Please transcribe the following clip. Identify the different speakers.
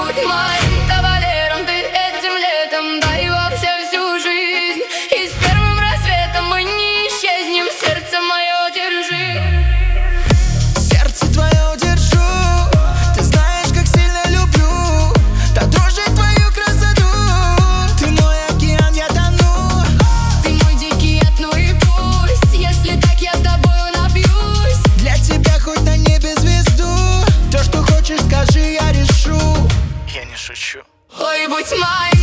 Speaker 1: будь моим кавалером ты этим летом, да и вообще всю жизнь. И с первым рассветом мы не исчезнем, сердце мое держи.
Speaker 2: Сердце твое держу, ты знаешь, как сильно люблю. Да дрожит твою красоту, ты мой океан, я тону.
Speaker 1: Ты мой дикий ад, ну и пусть, если так я тобою напьюсь.
Speaker 2: Для тебя хоть на небе звезду, то, что хочешь, скажи, я решу. Я не шучу.
Speaker 1: Ой, будь моим